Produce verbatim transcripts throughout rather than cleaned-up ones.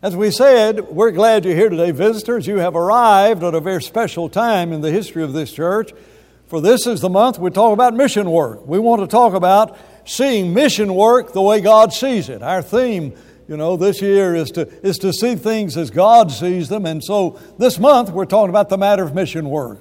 As we said, we're glad you're here today, visitors. You have arrived at a very special time in the history of this church. For this is the month we talk about mission work. We want to talk about seeing mission work the way God sees it. Our theme, you know, this year is to is to see things as God sees them. And so this month we're talking about the matter of mission work.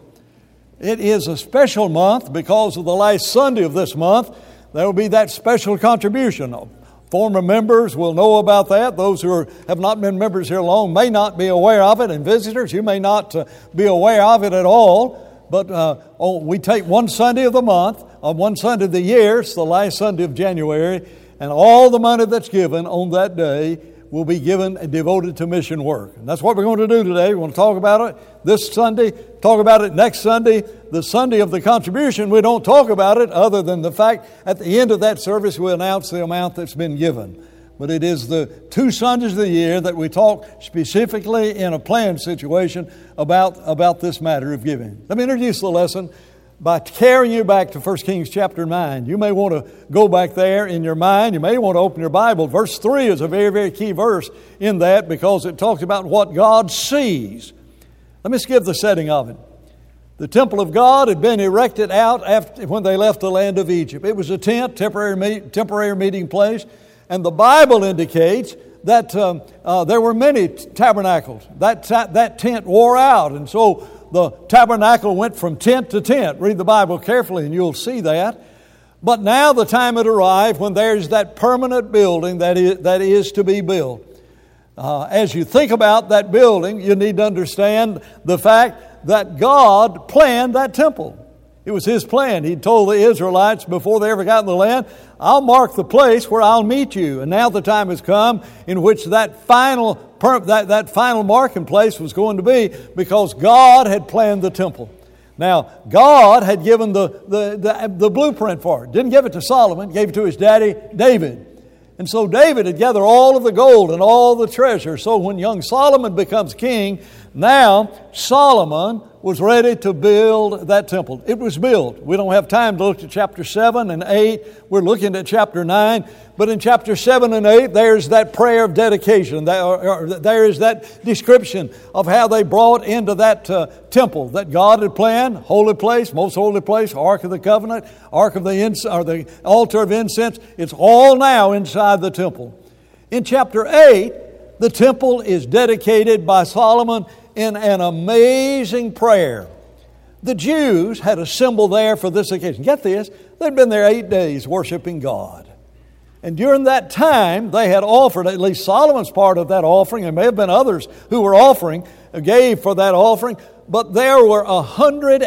It is a special month because of the last Sunday of this month. There will be that special contribution. Former members will know about that. Those who are, have not been members here long may not be aware of it. And visitors, you may not uh, be aware of it at all. But uh, oh, we take one Sunday of the month, on one Sunday of the year, it's the last Sunday of January, and all the money that's given on that day will be given and devoted to mission work. And that's what we're going to do today. We want to talk about it this Sunday, talk about it next Sunday. The Sunday of the contribution, we don't talk about it other than the fact at the end of that service we announce the amount that's been given. But it is the two Sundays of the year that we talk specifically in a planned situation about, about this matter of giving. Let me introduce the lesson by carrying you back to First Kings chapter nine. You may want to go back there in your mind. You may want to open your Bible. Verse three is a very, very key verse in that because it talks about what God sees. Let me just give the setting of it. The temple of God had been erected out after when they left the land of Egypt. It was a tent, temporary, meet, temporary meeting place. And the Bible indicates that um, uh, there were many tabernacles. That, ta- that tent wore out. And so the tabernacle went from tent to tent. Read the Bible carefully and you'll see that. But now the time had arrived when there's that permanent building that is, that is to be built. Uh, as you think about that building, you need to understand the fact that God planned that temple. It was His plan. He told the Israelites before they ever got in the land, I'll mark the place where I'll meet you. And now the time has come in which that final that, that final marking place was going to be because God had planned the temple. Now, God had given the, the, the, the blueprint for it. Didn't give it to Solomon, gave it to his daddy David. And so David had gathered all of the gold and all the treasure. So when young Solomon becomes king, now Solomon was ready to build that temple. It was built. We don't have time to look at chapter seven and eight. We're looking at chapter nine. But in chapter seven and eight, there's that prayer of dedication. There is that description of how they brought into that uh, temple that God had planned, holy place, most holy place, Ark of the Covenant, Ark of the ins- or the altar of incense. It's all now inside the temple. In chapter eight, the temple is dedicated by Solomon in an amazing prayer. The Jews had assembled there for this occasion. Get this, they'd been there eight days worshiping God. And during that time, they had offered, at least Solomon's part of that offering, there may have been others who were offering, gave for that offering, but there were one hundred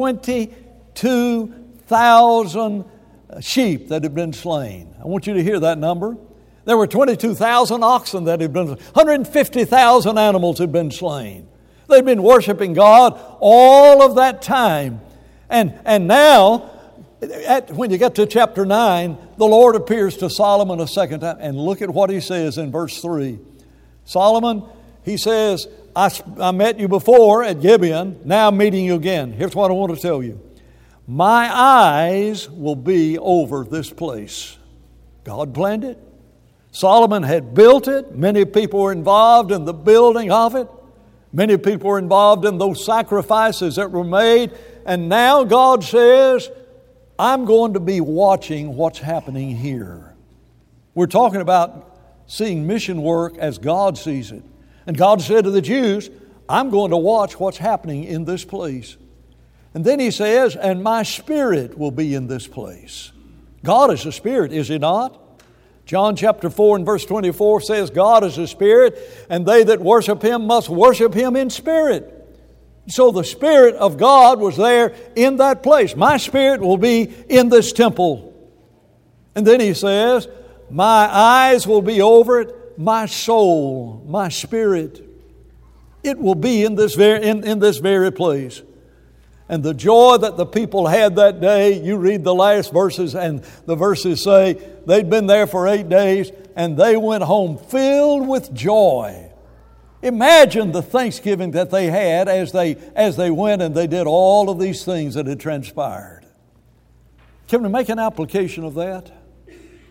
twenty-two thousand sheep that had been slain. I want you to hear that number. There were twenty-two thousand oxen that had been slain. one hundred fifty thousand animals had been slain. They'd been worshiping God all of that time. And, and now, at, when you get to chapter nine, the Lord appears to Solomon a second time. And look at what he says in verse three. Solomon, he says, I, I met you before at Gibeon, now I'm meeting you again. Here's what I want to tell you. My eyes will be over this place. God planned it. Solomon had built it. Many people were involved in the building of it. Many people were involved in those sacrifices that were made. And now God says, I'm going to be watching what's happening here. We're talking about seeing mission work as God sees it. And God said to the Jews, I'm going to watch what's happening in this place. And then He says, and my spirit will be in this place. God is a spirit, is He not? John chapter four and verse twenty-four says, God is a spirit, and they that worship Him must worship Him in spirit. So the Spirit of God was there in that place. My spirit will be in this temple. And then He says, my eyes will be over it, my soul, my spirit. It will be in this very, in, in this very place. And the joy that the people had that day, you read the last verses, and the verses say they'd been there for eight days, and they went home filled with joy. Imagine the thanksgiving that they had as they as they went and they did all of these things that had transpired. Can we make an application of that?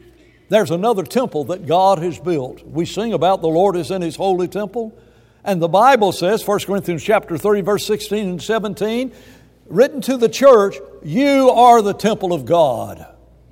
There's another temple that God has built. We sing about the Lord is in His holy temple. And the Bible says, First Corinthians chapter three, verse sixteen and seventeen, written to the church, you are the temple of God.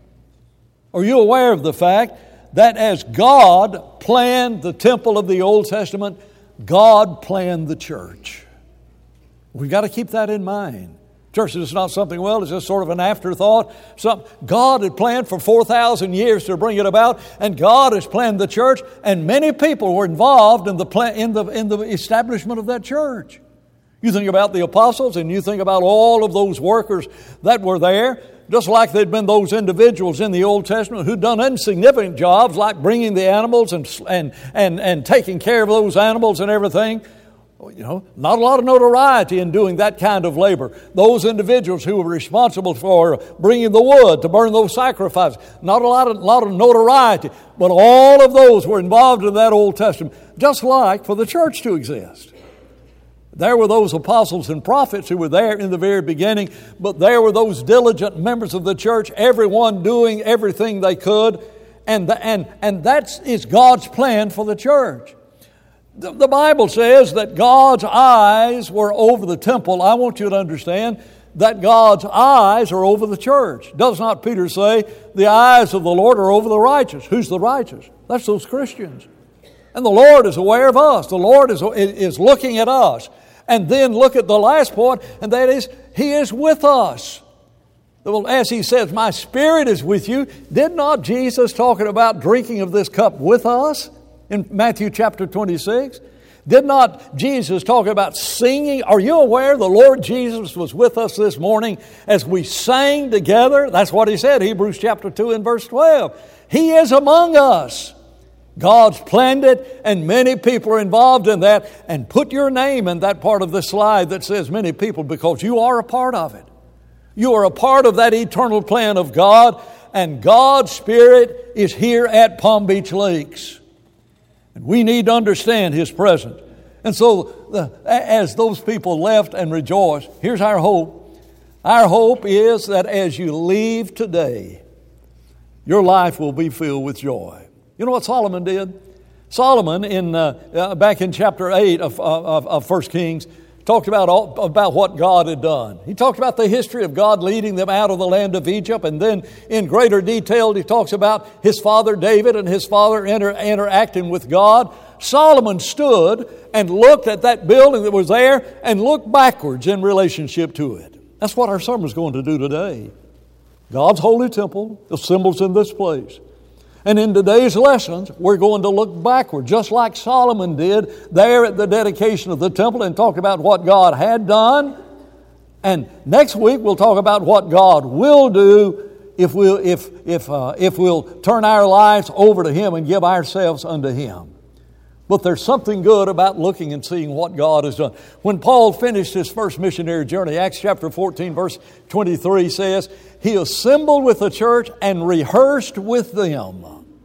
Are you aware of the fact that as God planned the temple of the Old Testament, God planned the church? We've got to keep that in mind. Church is not something, well, it's just sort of an afterthought. Some, God had planned for four thousand years to bring it about, and God has planned the church, and many people were involved in the, plan, in the, in the establishment of that church. You think about the apostles, and you think about all of those workers that were there, just like there'd been those individuals in the Old Testament who'd done insignificant jobs like bringing the animals and, and, and, and taking care of those animals and everything. You know, not a lot of notoriety in doing that kind of labor. Those individuals who were responsible for bringing the wood to burn those sacrifices, not a lot of, lot of notoriety, but all of those were involved in that Old Testament, just like for the church to exist. There were those apostles and prophets who were there in the very beginning, but there were those diligent members of the church, everyone doing everything they could, and, the, and, and that is God's plan for the church. The Bible says that God's eyes were over the temple. I want you to understand that God's eyes are over the church. Does not Peter say, the eyes of the Lord are over the righteous? Who's the righteous? That's those Christians. And the Lord is aware of us. The Lord is, is looking at us. And then look at the last point, and that is, He is with us. As He says, my spirit is with you. Did not Jesus talking about drinking of this cup with us? In Matthew chapter twenty-six, did not Jesus talk about singing? Are you aware the Lord Jesus was with us this morning as we sang together? That's what He said, Hebrews chapter two and verse twelve. He is among us. God's planned it, and many people are involved in that. And put your name in that part of the slide that says many people, because you are a part of it. You are a part of that eternal plan of God, and God's Spirit is here at Palm Beach Lakes. And we need to understand His presence. And so the, as those people left and rejoiced, here's our hope. Our hope is that as you leave today, your life will be filled with joy. You know what Solomon did? Solomon, in uh, uh, back in chapter eight of, of, of First Kings, talked about, all, about what God had done. He talked about the history of God leading them out of the land of Egypt, and then in greater detail he talks about his father David and his father inter, interacting with God. Solomon stood and looked at that building that was there and looked backwards in relationship to it. That's what our sermon is going to do today. God's holy temple, the symbols in this place. And in today's lessons, we're going to look backward, just like Solomon did there at the dedication of the temple, and talk about what God had done. And next week, we'll talk about what God will do if we'll, if, if, uh, if we'll turn our lives over to Him and give ourselves unto Him. But there's something good about looking and seeing what God has done. When Paul finished his first missionary journey, Acts chapter fourteen, verse twenty-three says, he assembled with the church and rehearsed with them.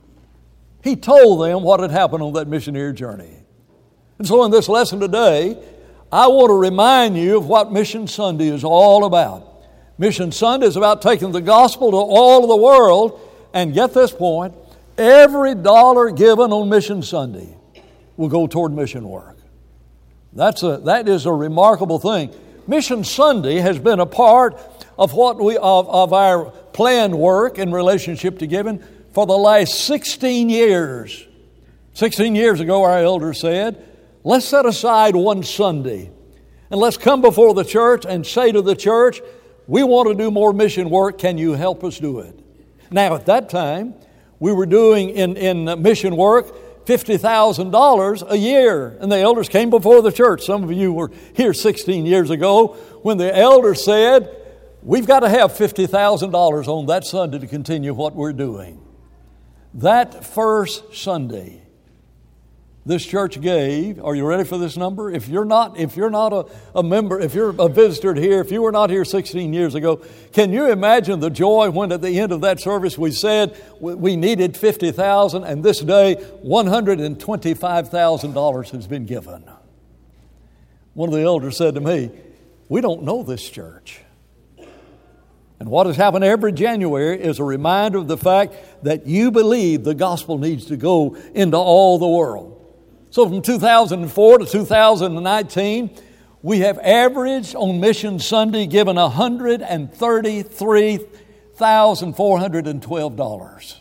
He told them what had happened on that missionary journey. And so in this lesson today, I want to remind you of what Mission Sunday is all about. Mission Sunday is about taking the gospel to all of the world, and get this point, every dollar given on Mission Sunday will go toward mission work. That's a, that is a remarkable thing. Mission Sunday has been a part of what we of, of our planned work in relationship to giving for the last sixteen years. sixteen years ago, our elders said, let's set aside one Sunday and let's come before the church and say to the church, we want to do more mission work. Can you help us do it? Now, at that time, we were doing in, in mission work fifty thousand dollars a year. And the elders came before the church. Some of you were here sixteen years ago when the elders said, we've got to have fifty thousand dollars on that Sunday to continue what we're doing. That first Sunday, this church gave, are you ready for this number? If you're not, if you're not a, a member, if you're a visitor here, if you were not here sixteen years ago, can you imagine the joy when at the end of that service we said we needed fifty thousand dollars, and this day one hundred twenty-five thousand dollars has been given? One of the elders said to me, we don't know this church. And what has happened every January is a reminder of the fact that you believe the gospel needs to go into all the world. So from two thousand four to two thousand nineteen, we have averaged on Mission Sunday given one hundred thirty-three thousand four hundred twelve dollars.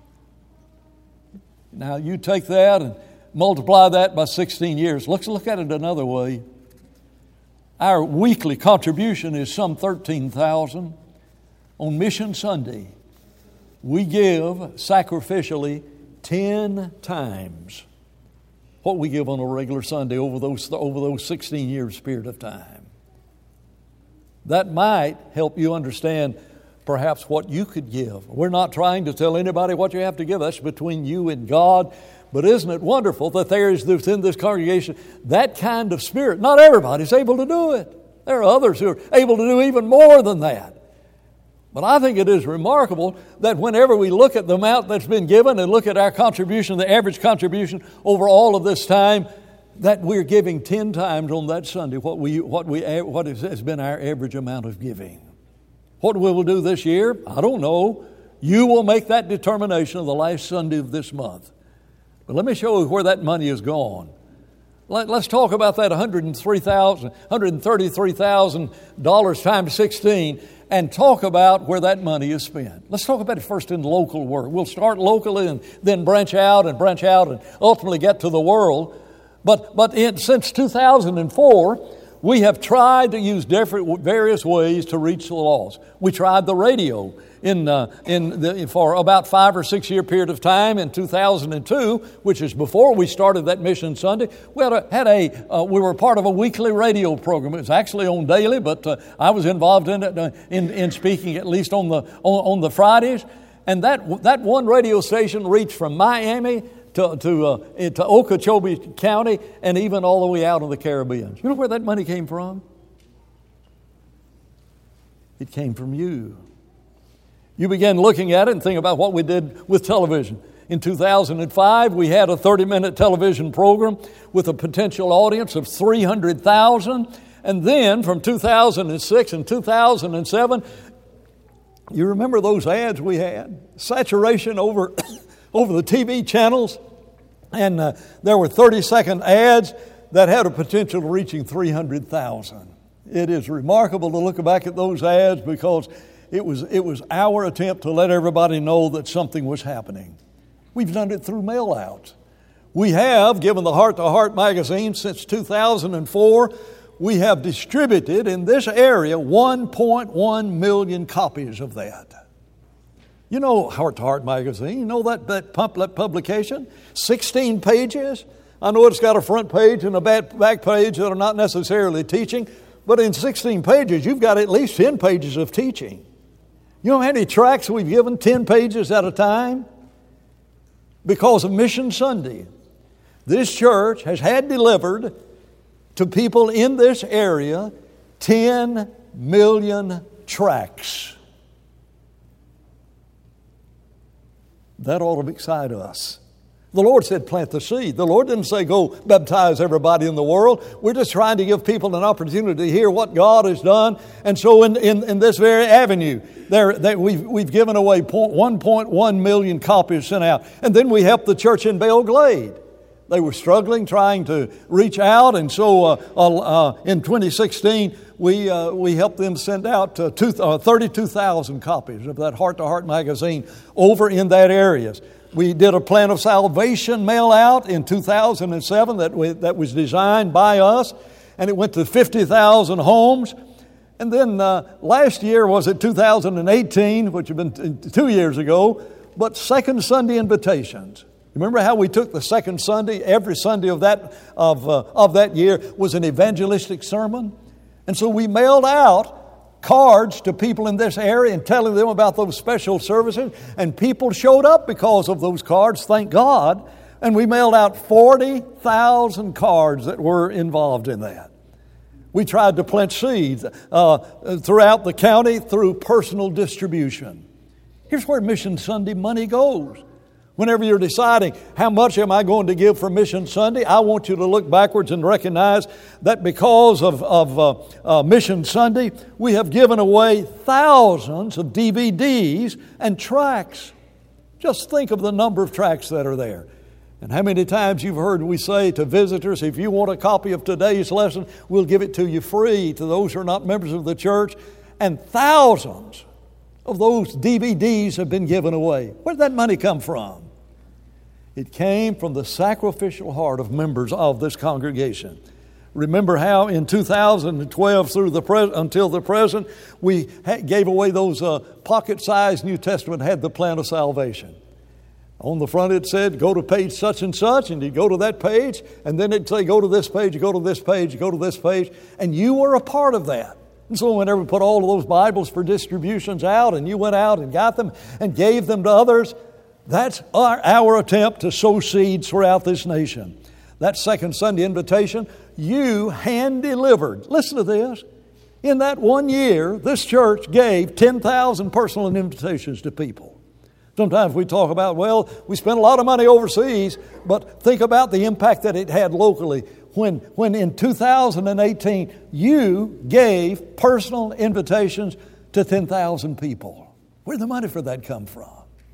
Now you take that and multiply that by sixteen years. Let's look at it another way. Our weekly contribution is some thirteen thousand dollars. On Mission Sunday, we give sacrificially ten times what we give on a regular Sunday over those, over those sixteen years period of time. That might help you understand perhaps what you could give. We're not trying to tell anybody what you have to give. That's between you and God. But isn't it wonderful that there is within this congregation that kind of spirit? Not everybody's able to do it. There are others who are able to do even more than that. But I think it is remarkable that whenever we look at the amount that's been given and look at our contribution, the average contribution over all of this time, that we're giving ten times on that Sunday what we what we what has been our average amount of giving. What we will do this year, I don't know. You will make that determination on the last Sunday of this month. But let me show you where that money is gone. Let, let's talk about that one hundred three thousand dollars, one hundred thirty-three thousand dollars times sixteen and talk about where that money is spent. Let's talk about it first in local work. We'll start locally and then branch out and branch out and ultimately get to the world. But but in, since two thousand four, we have tried to use different various ways to reach the lost. We tried the radio in uh, in the, for about five or six year period of time in two thousand two, which is before we started that Mission Sunday. We had a, had a uh, we were part of a weekly radio program. It was actually on daily, but uh, I was involved in it uh, in in speaking at least on the on, on the Fridays. And that that one radio station reached from Miami to to, uh, to Okeechobee County and even all the way out in the Caribbean. You know where that money came from? It came from you. You began looking at it and think about what we did with television. In two thousand five, we had a thirty-minute television program with a potential audience of three hundred thousand. And then from two thousand six and two thousand seven, you remember those ads we had? Saturation over, over the T V channels. And uh, there were thirty-second ads that had a potential of reaching three hundred thousand. It is remarkable to look back at those ads because It was, it was our attempt to let everybody know that something was happening. We've done it through mail-outs. We have, given the Heart to Heart magazine since two thousand four, we have distributed in this area one point one million copies of that. You know Heart to Heart magazine, you know that, that publication? sixteen pages. I know it's got a front page and a back page that are not necessarily teaching, but in sixteen pages, you've got at least ten pages of teaching. You know how many tracts we've given ten pages at a time? Because of Mission Sunday, this church has had delivered to people in this area ten million tracts. That ought to excite us. The Lord said plant the seed. The Lord didn't say go baptize everybody in the world. We're just trying to give people an opportunity to hear what God has done. And so in, in, in this very avenue, there, that we've, we've given away one point one million copies sent out. And then we helped the church in Belle Glade. They were struggling, trying to reach out. And so uh, uh, in twenty sixteen, we uh, we helped them send out uh, two, uh, thirty-two thousand copies of that Heart to Heart magazine over in that area. We did a Plan of Salvation mail out in two thousand seven that we, that was designed by us, and it went to fifty thousand homes. And then uh, last year was it two thousand eighteen, which had been t- two years ago, but Second Sunday invitations. Remember how we took the second Sunday, every Sunday of that of uh, of that year was an evangelistic sermon, and so we mailed out cards to people in this area and telling them about those special services, and people showed up because of those cards, thank God, and we mailed out forty thousand cards that were involved in that. We tried to plant seeds uh, throughout the county through personal distribution. Here's where Mission Sunday money goes. Whenever you're deciding how much am I going to give for Mission Sunday, I want you to look backwards and recognize that because of, of uh, uh, Mission Sunday, we have given away thousands of D V Ds and tracts. Just think of the number of tracts that are there. And how many times you've heard we say to visitors, if you want a copy of today's lesson, we'll give it to you free to those who are not members of the church. And thousands of those D V Ds have been given away. Where did that money come from? It came from the sacrificial heart of members of this congregation. Remember how in two thousand twelve through the pres- until the present, we ha- gave away those uh, pocket-sized New Testament had the plan of salvation. On the front it said, go to page such and such, and you'd go to that page, and then it'd say, go to this page, go to this page, go to this page, and you were a part of that. And so whenever we put all of those Bibles for distributions out, and you went out and got them and gave them to others, that's our, our attempt to sow seeds throughout this nation. That second Sunday invitation, you hand-delivered. Listen to this. In that one year, this church gave ten thousand personal invitations to people. Sometimes we talk about, well, we spent a lot of money overseas, but think about the impact that it had locally. When, when in two thousand eighteen, you gave personal invitations to ten thousand people. Where did the money for that come from?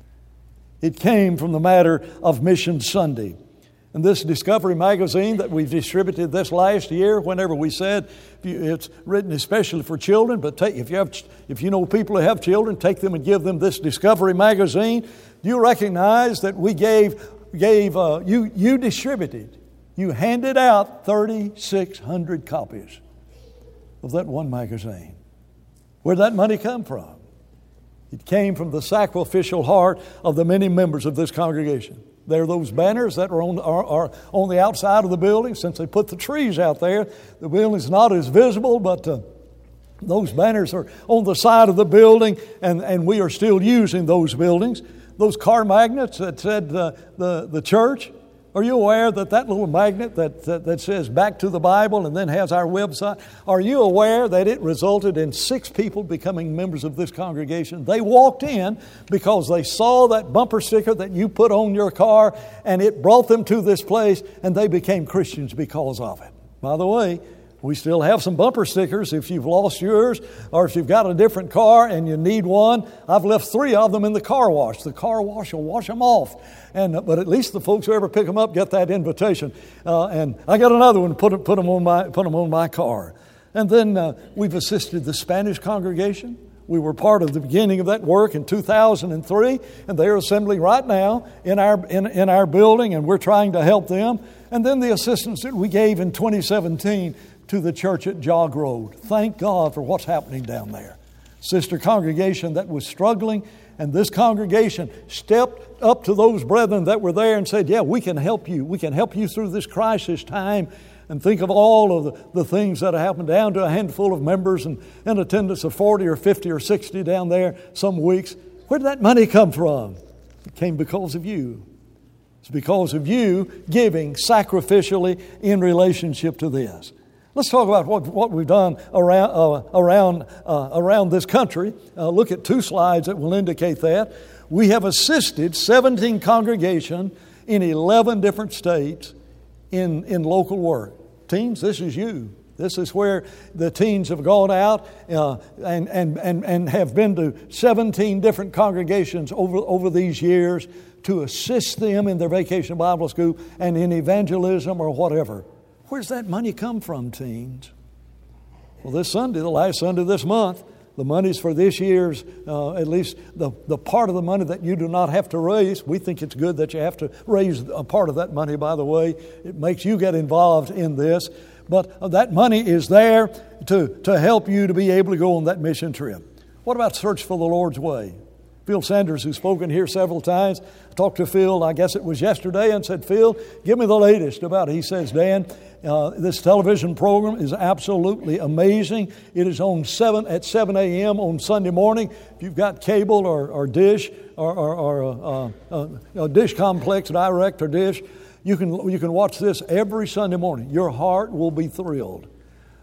It came from the matter of Mission Sunday. And this Discovery magazine that we've distributed this last year, whenever we said it's written especially for children, but take, if you have, if you know people who have children, take them and give them this Discovery magazine. Do you recognize that we gave gave uh, you you distributed, you handed out thirty-six hundred copies of that one magazine? Where did that money come from? It came from the sacrificial heart of the many members of this congregation. There are those banners that are on, are, are on the outside of the building. Since they put the trees out there, the building's not as visible, but uh, those banners are on the side of the building, and, and we are still using those buildings. Those car magnets that said uh, the, the church, are you aware that that little magnet that, that, that says back to the Bible and then has our website, are you aware that it resulted in six people becoming members of this congregation? They walked in because they saw that bumper sticker that you put on your car, and it brought them to this place, and they became Christians because of it. By the way, we still have some bumper stickers if you've lost yours, or if you've got a different car and you need one. I've left three of them in the car wash. The car wash will wash them off. And, but at least the folks who ever pick them up get that invitation. Uh, and I got another one, put, put, them on my, put them on my car. And then uh, we've assisted the Spanish congregation. We were part of the beginning of that work in two thousand three, and they're assembling right now in our, in, in our building, and we're trying to help them. And then the assistance that we gave in twenty seventeen to the church at Jog Road. Thank God for what's happening down there. Sister congregation that was struggling, and this congregation stepped up to those brethren that were there and said, yeah, we can help you. We can help you through this crisis time. And think of all of the, the things that have happened, down to a handful of members and an attendance of forty or fifty or sixty down there some weeks. Where did that money come from? It came because of you. It's because of you giving sacrificially in relationship to this. Let's talk about what, what we've done around uh, around uh, around this country. Uh, look at two slides that will indicate that. We have assisted seventeen congregations in eleven different states in, in local work. Teens, this is you. This is where the teens have gone out uh, and, and, and, and have been to seventeen different congregations over, over these years to assist them in their Vacation Bible School and in evangelism or whatever. Where's that money come from, teens? Well, this Sunday, the last Sunday of this month, the money's for this year's, uh, at least the, the part of the money that you do not have to raise. We think it's good that you have to raise a part of that money, by the way. It makes you get involved in this. But that money is there to, to help you to be able to go on that mission trip. What about Search for the Lord's Way? Phil Sanders, who's spoken here several times, talked to Phil, I guess it was yesterday, and said, Phil, give me the latest about it. He says, Dan, uh, this television program is absolutely amazing. It is on seven at seven a.m. on Sunday morning. If you've got cable or, or dish or, or, or uh, uh, uh, Dish Complex, Direct or Dish, you can, you can watch this every Sunday morning. Your heart will be thrilled.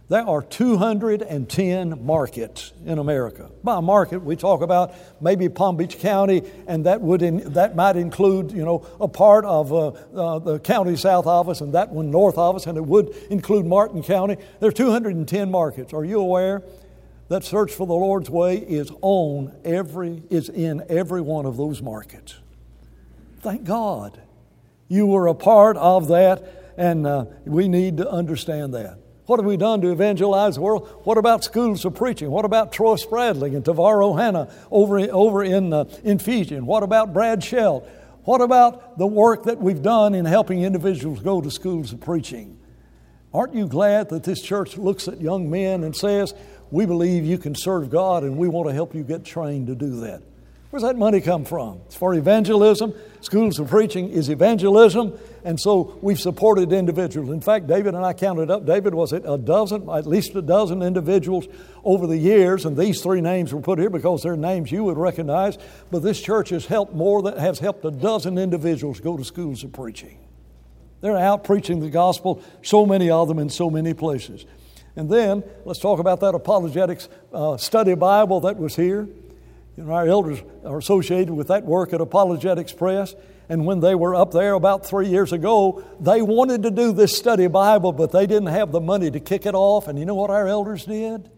There are two hundred ten markets in America. By market, we talk about maybe Palm Beach County, and that would in, that might include, you know, a part of uh, uh, the county south of us, and that one north of us, and it would include Martin County. There are two hundred ten markets. Are you aware that Search for the Lord's Way is on every is in every one of those markets? Thank God, you were a part of that, and uh, we need to understand that. What have we done to evangelize the world? What about schools of preaching? What about Troy Spradling and Tavar Ohana over in, over in uh, Infusion? What about Brad Shell? What about the work that we've done in helping individuals go to schools of preaching? Aren't you glad that this church looks at young men and says, we believe you can serve God and we want to help you get trained to do that? Where's that money come from? It's for evangelism. Schools of preaching is evangelism. And so we've supported individuals. In fact, David and I counted up. David, was it a dozen, at least a dozen individuals over the years. And these three names were put here because they're names you would recognize. But this church has helped more than has helped a dozen individuals go to schools of preaching. They're out preaching the gospel, so many of them in so many places. And then let's talk about that apologetics uh, study Bible that was here. You know, our elders are associated with that work at Apologetics Press. And when they were up there about three years ago, they wanted to do this study Bible, but they didn't have the money to kick it off. And you know what our elders did?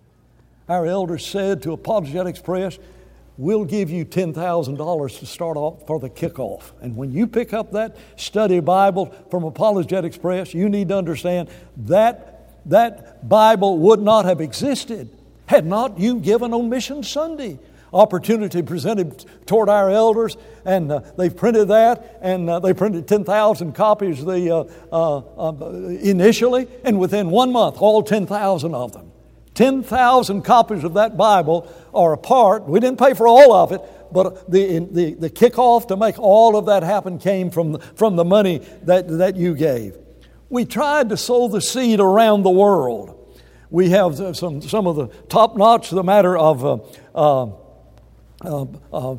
Our elders said to Apologetics Press, we'll give you ten thousand dollars to start off for the kickoff. And when you pick up that study Bible from Apologetics Press, you need to understand that that Bible would not have existed had not you given on Mission Sunday. Opportunity presented toward our elders, and uh, they've printed that, and uh, they printed ten thousand copies the, uh, uh, uh, initially, and within one month, all ten thousand of them. ten thousand copies of that Bible are a part. We didn't pay for all of it, but the, the, the kickoff to make all of that happen came from the, from the money that, that you gave. We tried to sow the seed around the world. We have some, some of the top-notch, the matter of uh, uh, Uh, uh,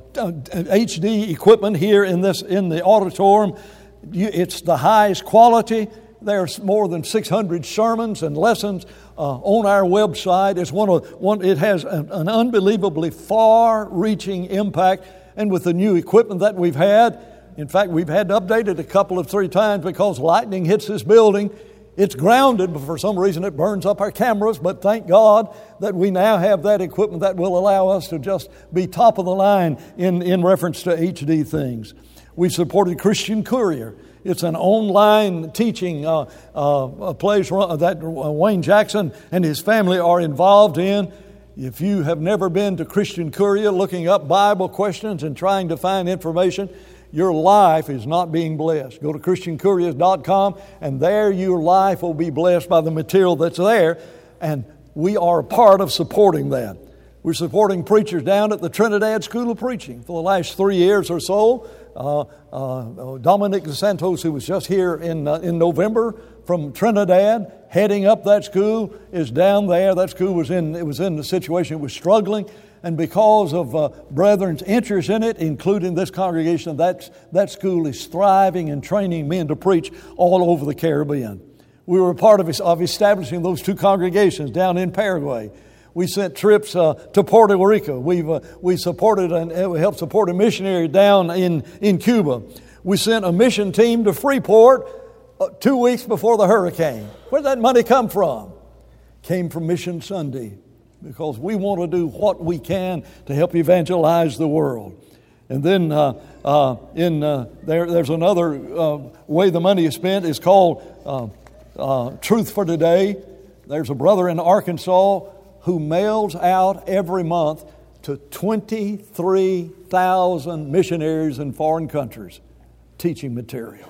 H D equipment here in this in the auditorium. You, it's the highest quality. There's more than six hundred sermons and lessons uh, on our website. It's one of one. It has an, an unbelievably far-reaching impact. And with the new equipment that we've had, in fact, we've had to update it a couple of three times because lightning hits this building. It's grounded, but for some reason it burns up our cameras. But thank God that we now have that equipment that will allow us to just be top of the line in, in reference to H D things. We've supported Christian Courier. It's an online teaching uh, uh, place that Wayne Jackson and his family are involved in. If you have never been to Christian Courier looking up Bible questions and trying to find information, your life is not being blessed. Go to Christian Couriers dot com, and there your life will be blessed by the material that's there. And we are a part of supporting that. We're supporting preachers down at the Trinidad School of Preaching for the last three years or so. Uh, uh, Dominic DeSantos, who was just here in uh, in November from Trinidad, heading up that school, is down there. That school was in it was in the situation it was struggling. And because of uh, brethren's interest in it, including this congregation, that, that school is thriving and training men to preach all over the Caribbean. We were a part of, of establishing those two congregations down in Paraguay. We sent trips uh, to Puerto Rico. We've uh, we supported and uh, helped support a missionary down in, in Cuba. We sent a mission team to Freeport uh, two weeks before the hurricane. Where did that money come from? Came from Mission Sunday. Because we want to do what we can to help evangelize the world. And then uh, uh, in uh, there, there's another uh, way the money is spent. It's called uh, uh, Truth for Today. There's a brother in Arkansas who mails out every month to twenty-three thousand missionaries in foreign countries teaching material.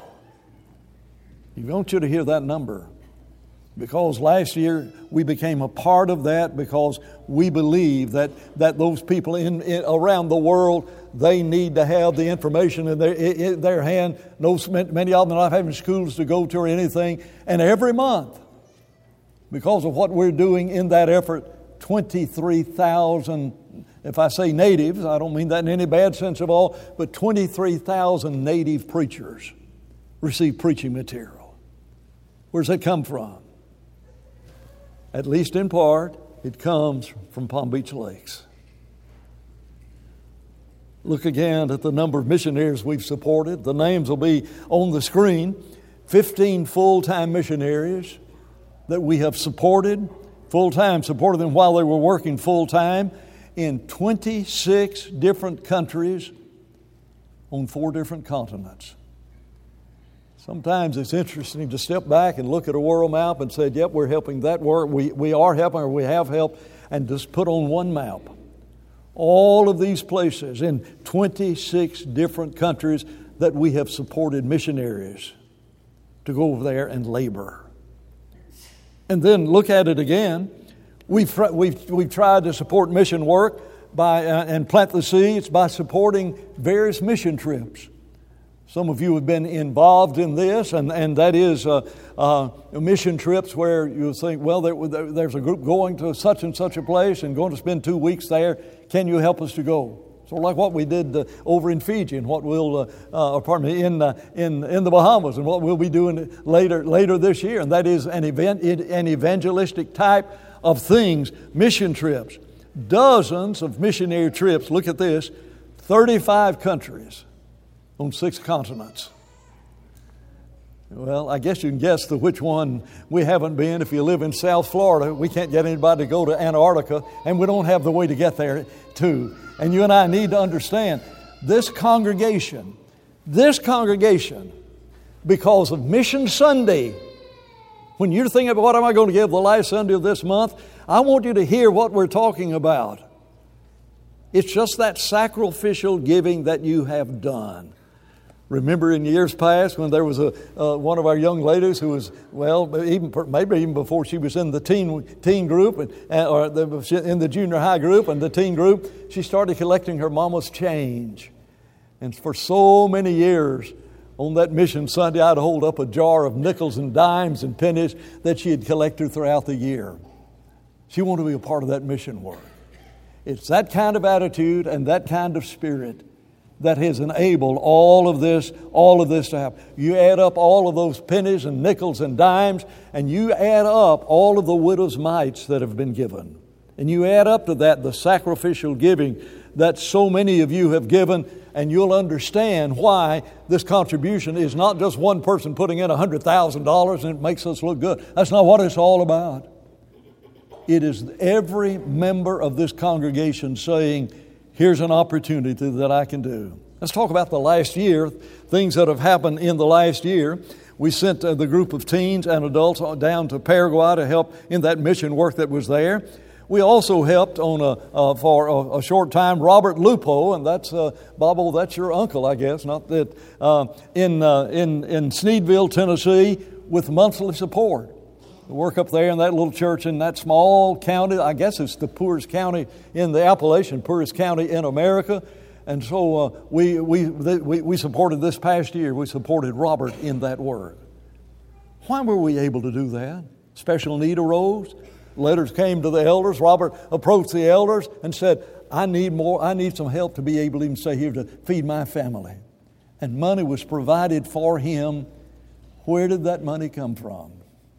I want you to hear that number. Because last year we became a part of that because we believe that, that those people in, in around the world, they need to have the information in their, in their hand. No, many of them are not having schools to go to or anything. And every month, because of what we're doing in that effort, twenty-three thousand, if I say natives, I don't mean that in any bad sense of all, but twenty-three thousand native preachers receive preaching material. Where's that come from? at least in part, it comes from Palm Beach Lakes. Look again at the number of missionaries we've supported. The names will be on the screen. fifteen full-time missionaries that we have supported, full-time, supported them while they were working full-time in twenty-six different countries on four different continents. Sometimes it's interesting to step back and look at a world map and say, yep, we're helping that work. We, we are helping or we have helped, and just put on one map all of these places in twenty-six different countries that we have supported missionaries to go over there and labor. And then look at it again. We've, we've, we've tried to support mission work by uh, and plant the seeds by supporting various mission trips. Some of you have been involved in this, and, and that is uh, uh, mission trips where you think, well, there, there, there's a group going to such and such a place and going to spend two weeks there. Can you help us to go? Sort of like what we did uh, over in Fiji and what we'll, uh, uh, pardon me, in, uh, in in the Bahamas, and what we'll be doing later later this year. And that is an event, an evangelistic type of things, mission trips. Dozens of missionary trips. Look at this, thirty-five countries on six continents. Well, I guess you can guess the which one we haven't been. If you live in South Florida, we can't get anybody to go to Antarctica, and we don't have the way to get there too. And you and I need to understand this congregation, this congregation, because of Mission Sunday, when you're thinking about what am I going to give the last Sunday of this month, I want you to hear what we're talking about. It's just that sacrificial giving that you have done. Remember in years past when there was a uh, one of our young ladies who was, well, even maybe even before she was in the teen teen group and, or the, in the junior high group and the teen group, she started collecting her mama's change. And for so many years on that Mission Sunday, I'd hold up a jar of nickels and dimes and pennies that she had collected throughout the year. She wanted to be a part of that mission work. It's that kind of attitude and that kind of spirit that has enabled all of this, all of this to happen. You add up all of those pennies and nickels and dimes, and you add up all of the widow's mites that have been given. And you add up to that the sacrificial giving that so many of you have given, and you'll understand why this contribution is not just one person putting in one hundred thousand dollars and it makes us look good. That's not what it's all about. It is every member of this congregation saying, here's an opportunity that I can do. Let's talk about the last year, things that have happened in the last year. We sent uh, the group of teens and adults down to Paraguay to help in that mission work that was there. We also helped on a, uh, for a, a short time Robert Lupo, and that's, uh, Bobo, that's your uncle, I guess, not that, uh, in, uh, in, in Sneedville, Tennessee, with monthly support. Work up there in that little church in that small county. I guess it's the poorest county in the Appalachian, poorest county in America. And so uh, we, we, we, we supported this past year, we supported Robert in that work. Why were we able to do that? Special need arose. Letters came to the elders. Robert approached the elders and said, I need more, I need some help to be able to even stay here to feed my family. And money was provided for him. Where did that money come from?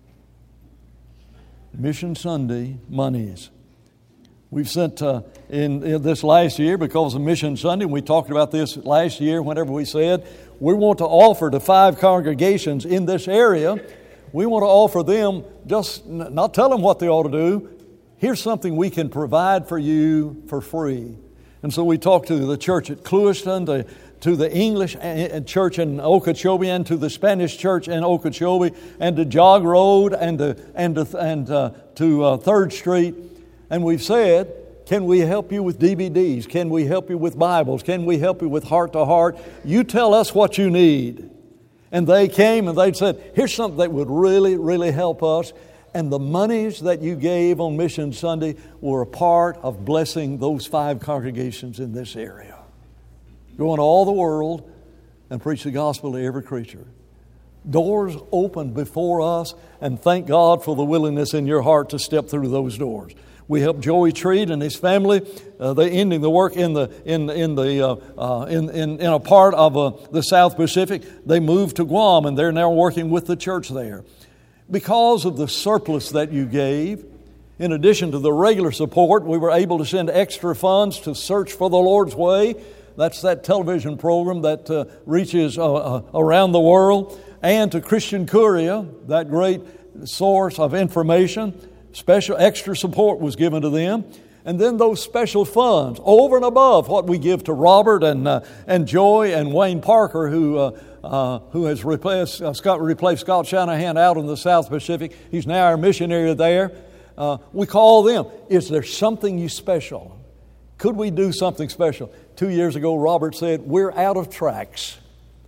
Mission Sunday monies. We've sent uh, in, in this last year because of Mission Sunday, and we talked about this last year whenever we said we want to offer to five congregations in this area. We want to offer them, just not tell them what they ought to do. Here's something we can provide for you for free. And so we talked to the church at Clewiston, to, to the English church in Okeechobee, and to the Spanish church in Okeechobee, and to Jog Road, and to, and to, and, uh, to uh, third Street. And we've said, can we help you with D V Ds? Can we help you with Bibles? Can we help you with Heart to Heart? You tell us what you need. And they came and they said, here's something that would really, really help us. And the monies that you gave on Mission Sunday were a part of blessing those five congregations in this area. Go into all the world and preach the gospel to every creature. Doors open before us, and thank God for the willingness in your heart to step through those doors. We helped Joey Treat and his family. Uh, they ending the work in the in in the uh, uh, in, in in a part of uh, the South Pacific. They moved to Guam, and they're now working with the church there. Because of the surplus that you gave, In addition to the regular support, we were able to send extra funds to Search for the Lord's Way. That's that television program that uh, reaches uh, uh, around the world. And to Christian Courier, that great source of information. Special extra support was given to them. And then those special funds, over and above what we give to Robert and uh, and Joy and Wayne Parker, who uh, uh, who has replaced uh, Scott replaced Scott Shanahan out in the South Pacific. He's now our missionary there. Uh, we call them. Is there something you special? Could we do something special? Two years ago, Robert said, we're out of tracts.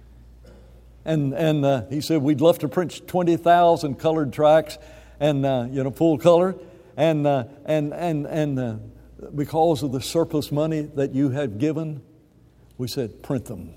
And and uh, he said, we'd love to print twenty thousand colored tracts and, uh, you know, full color. And, uh, and, and, and uh, because of the surplus money that you had given, we said, print them.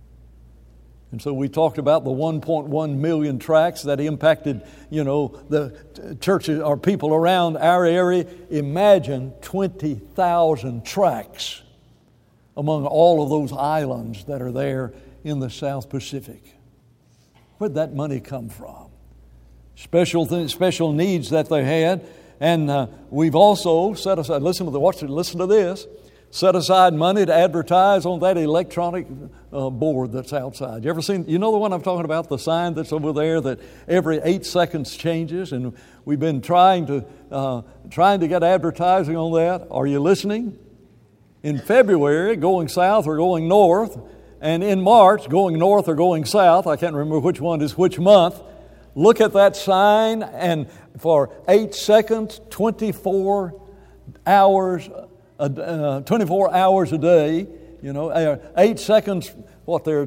And so we talked about the one point one million tracts that impacted, you know, the churches or people around our area. Imagine twenty thousand tracts among all of those islands that are there in the South Pacific. Where'd that money come from? Special th- special needs that they had. And uh, we've also set aside, listen to the, watch, listen to this, set aside money to advertise on that electronic uh, board that's outside. You ever seen, you know the one I'm talking about, the sign that's over there that every eight seconds changes? And we've been trying to uh, trying to get advertising on that. Are you listening? In February, going south or going north, and in March, going north or going south, I can't remember which one is which month, look at that sign, and for eight seconds, twenty-four hours, uh, twenty-four hours a day, you know, uh, eight seconds, what they're,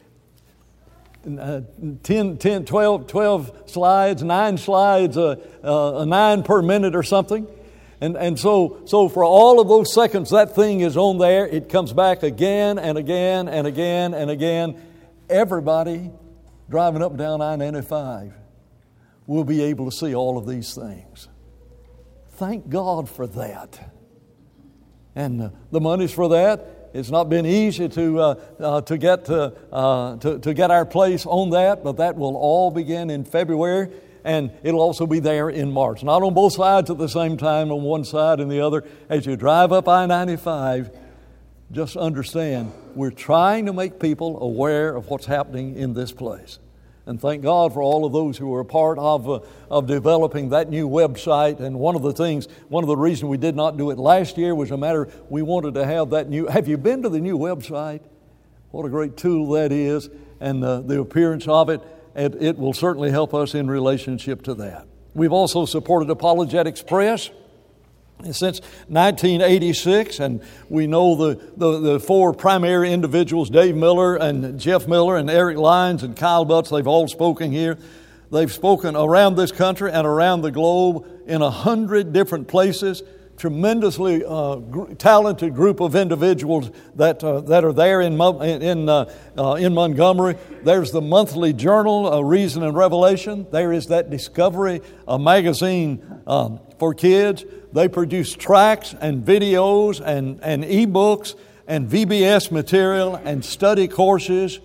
uh, ten, ten, twelve, twelve slides, nine slides, uh, uh, nine per minute or something. And and so so for all of those seconds, that thing is on there. It comes back again and again and again and again. Everybody driving up and down I ninety-five will be able to see all of these things. Thank God for that. And uh, the money's for that. It's not been easy to uh, uh, to get uh, uh, to to get our place on that, but that will all begin in February, and it'll also be there in March. Not on both sides at the same time, on one side and the other. As you drive up I ninety-five, just understand we're trying to make people aware of what's happening in this place. And thank God for all of those who were a part of uh, of developing that new website. And one of the things, one of the reasons we did not do it last year was a matter we wanted to have that new. Have you been to the new website? What a great tool that is, and uh, the appearance of it. It, it will certainly help us in relationship to that. We've also supported Apologetics Press since nineteen eighty-six, and we know the, the, the four primary individuals, Dave Miller and Jeff Miller and Eric Lyons and Kyle Butts. They've all spoken here. They've spoken around this country and around the globe in a hundred different places. Tremendously uh, gr- talented group of individuals that uh, that are there in in uh, uh, in Montgomery. There's the monthly journal, uh, Reason and Revelation. There is that Discovery uh, magazine um, for kids. They produce tracts and videos and and e-books and V B S material and study courses.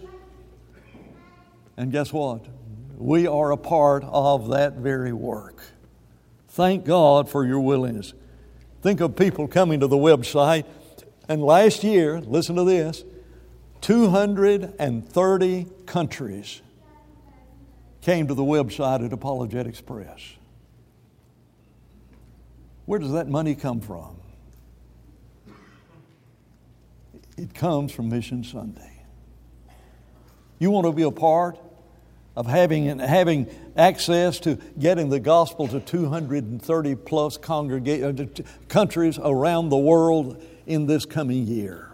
And guess what? We are a part of that very work. Thank God for your willingness. Think of people coming to the website, and last year, listen to this, two hundred thirty countries came to the website at Apologetics Press. Where does that money come from? It comes from Mission Sunday. You want to be a part of having having access to getting the gospel to two hundred thirty plus congrega- countries around the world in this coming year.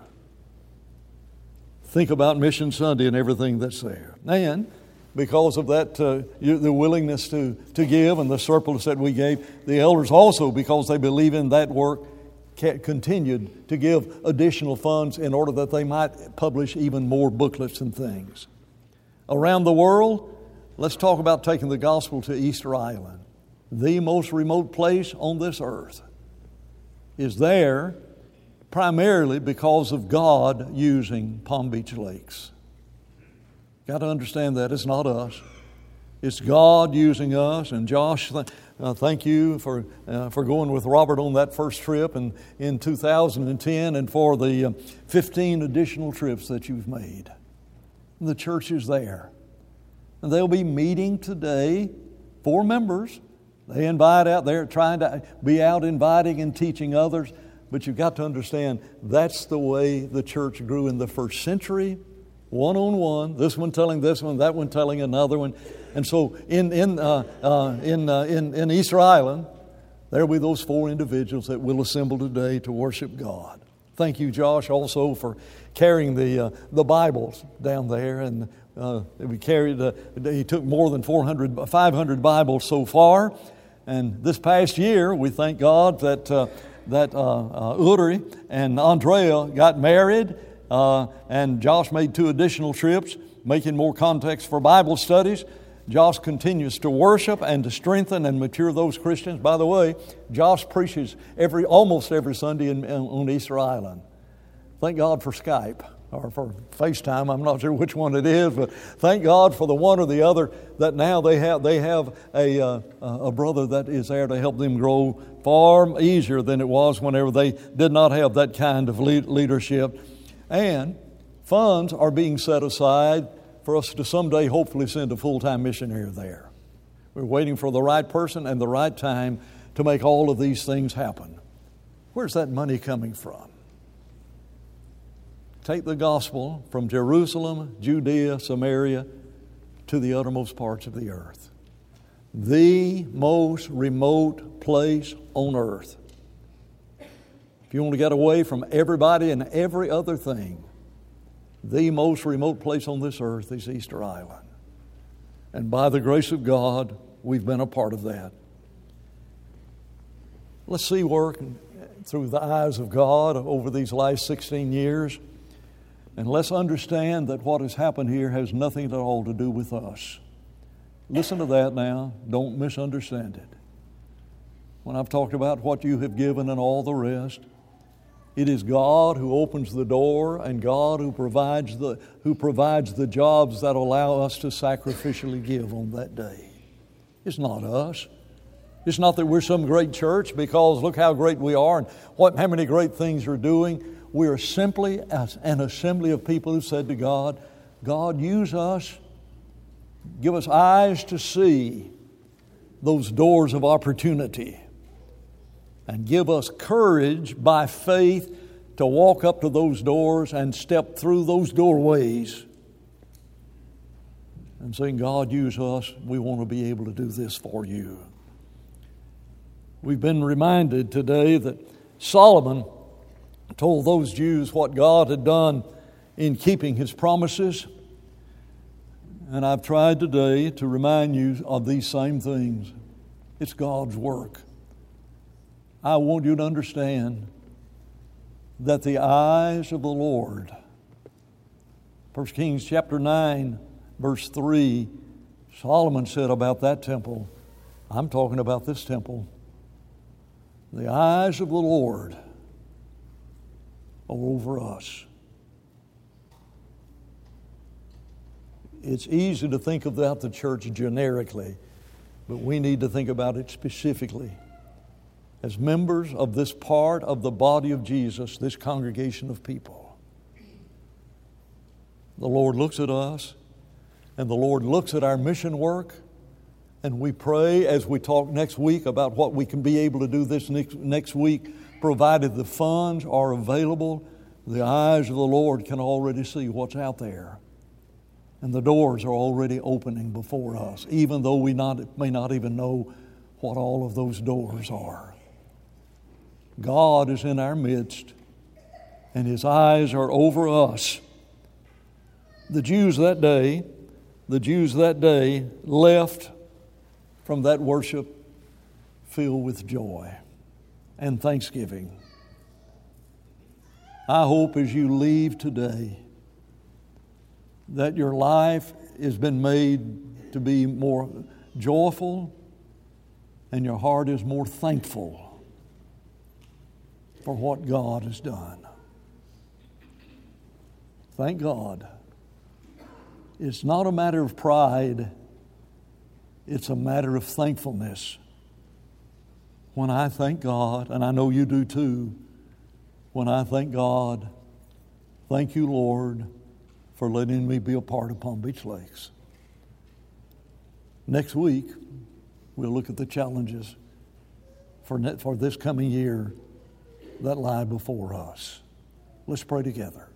Think about Mission Sunday and everything that's there. And because of that, uh, the willingness to, to give and the surplus that we gave, the elders also, because they believe in that work, continued to give additional funds in order that they might publish even more booklets and things. Around the world, let's talk about taking the gospel to Easter Island. The most remote place on this earth is there primarily because of God using Palm Beach Lakes. Got to understand that. It's not us. It's God using us. And Josh, th- uh, thank you for uh, for going with Robert on that first trip in, in two thousand ten and for the uh, fifteen additional trips that you've made. The church is there. And they'll be meeting today for members. They invite out there, trying to be out inviting and teaching others. But you've got to understand, that's the way the church grew in the first century, one-on-one, this one telling this one, that one telling another one. And so in in uh, uh, in, uh, in in Easter Island, there will be those four individuals that will assemble today to worship God. Thank you, Josh, also for carrying the uh, the Bibles down there. And uh, we carried. Uh, he took more than four hundred, five hundred Bibles so far. And this past year, we thank God that uh, that uh, uh, Uri and Andrea got married, uh, and Josh made two additional trips, making more context for Bible studies. Josh continues to worship and to strengthen and mature those Christians. By the way, Josh preaches every almost every Sunday in, on Easter Island. Thank God for Skype or for FaceTime. I'm not sure which one it is, but thank God for the one or the other that now they have they have a uh, a brother that is there to help them grow far easier than it was whenever they did not have that kind of leadership. And funds are being set aside for us to someday hopefully send a full-time missionary there. We're waiting for the right person and the right time to make all of these things happen. Where's that money coming from? Take the gospel from Jerusalem, Judea, Samaria, to the uttermost parts of the earth. The most remote place on earth. If you want to get away from everybody and every other thing, the most remote place on this earth is Easter Island. And by the grace of God, we've been a part of that. Let's see work through the eyes of God over these last sixteen years. And let's understand that what has happened here has nothing at all to do with us. Listen to that now. Don't misunderstand it. When I've talked about what you have given and all the rest, it is God who opens the door and God who provides the who provides the jobs that allow us to sacrificially give on that day. It's not us. It's not that we're some great church because look how great we are and what how many great things we're doing. We are simply as an assembly of people who said to God, God, use us, give us eyes to see those doors of opportunity. And give us courage by faith to walk up to those doors and step through those doorways. And saying, God, use us. We want to be able to do this for you. We've been reminded today that Solomon told those Jews what God had done in keeping His promises. And I've tried today to remind you of these same things. It's God's work. I want you to understand that the eyes of the Lord, First Kings chapter nine, verse three, Solomon said about that temple, I'm talking about this temple, the eyes of the Lord are over us. It's easy to think about the church generically, but we need to think about it specifically. As members of this part of the body of Jesus, this congregation of people. The Lord looks at us, and the Lord looks at our mission work, and we pray as we talk next week about what we can be able to do this next, next week, provided the funds are available. The eyes of the Lord can already see what's out there. And the doors are already opening before us, even though we not, may not even know what all of those doors are. God is in our midst, and His eyes are over us. The Jews that day, the Jews that day left from that worship filled with joy and thanksgiving. I hope as you leave today that your life has been made to be more joyful and your heart is more thankful for what God has done. Thank God. It's not a matter of pride it's a matter of thankfulness. When I thank God, and I know you do too, when I thank God, thank you, Lord, for letting me be a part of Palm Beach Lakes. Next week, we'll look at the challenges for, for this coming year that lie before us. Let's pray together.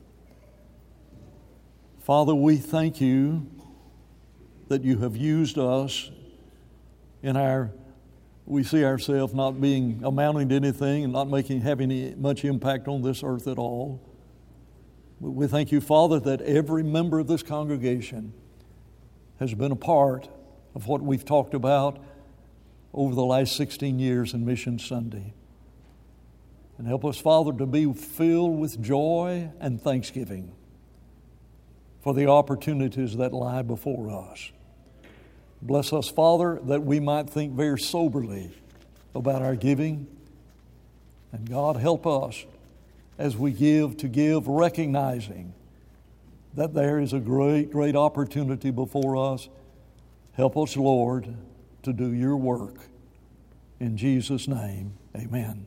Father, we thank you that you have used us in our, we see ourselves not being, amounting to anything and not making, having any, much impact on this earth at all. But we thank you, Father, that every member of this congregation has been a part of what we've talked about over the last sixteen years in Mission Sunday. And help us, Father, to be filled with joy and thanksgiving for the opportunities that lie before us. Bless us, Father, that we might think very soberly about our giving. And God, help us as we give to give, recognizing that there is a great, great opportunity before us. Help us, Lord, to do your work. In Jesus' name, amen.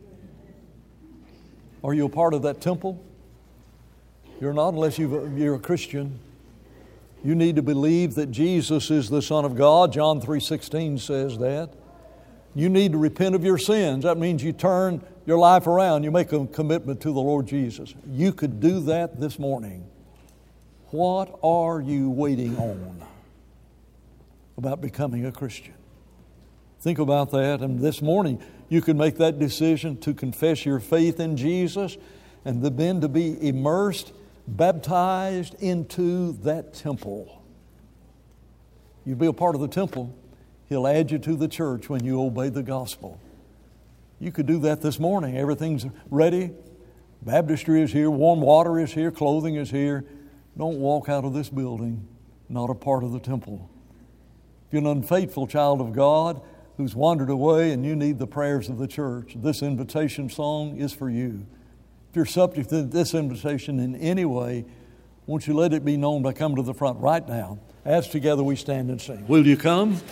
Are you a part of that temple? You're not unless you've, you're a Christian. You need to believe that Jesus is the Son of God. John three sixteen says that. You need to repent of your sins. That means you turn your life around. You make a commitment to the Lord Jesus. You could do that this morning. What are you waiting on about becoming a Christian? Think about that. And this morning, you can make that decision to confess your faith in Jesus and then to be immersed, baptized into that temple. You be a part of the temple. He'll add you to the church when you obey the gospel. You could do that this morning. Everything's ready. Baptistry is here. Warm water is here. Clothing is here. Don't walk out of this building not a part of the temple. If you're an unfaithful child of God who's wandered away and you need the prayers of the church, this invitation song is for you. If you're subject to this invitation in any way, won't you let it be known by coming to the front right now as together we stand and sing. Will you come?